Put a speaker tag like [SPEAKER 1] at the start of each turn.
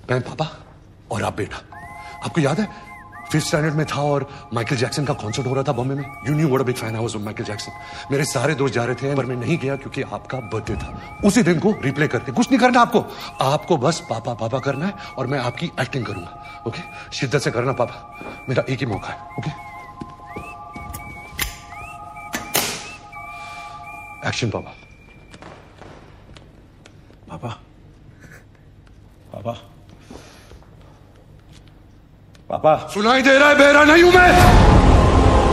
[SPEAKER 1] मैं पापा और आप बेटा। आपको याद है 5th स्टैंडर्ड में था और माइकल जैक्सन का कॉन्सर्ट हो रहा था बॉम्बे में। You knew what a big fan I was of Michael Jackson. मेरे सारे दोस्त जा रहे थे पर मैं नहीं गया क्योंकि आपका बर्थडे था। उसी दिन को रिप्ले करके कुछ नहीं करना आपको। आपको बस पापा पापा करना है और मैं आपकी एक्टिंग करूंगा। ओके, शिद्दत से करना पापा, मेरा एक ही मौका है। ओके, एक्शन पापा।
[SPEAKER 2] पापा पापा पापा
[SPEAKER 1] सुनाई दे रहा है? बहरा नहीं हूं मैं।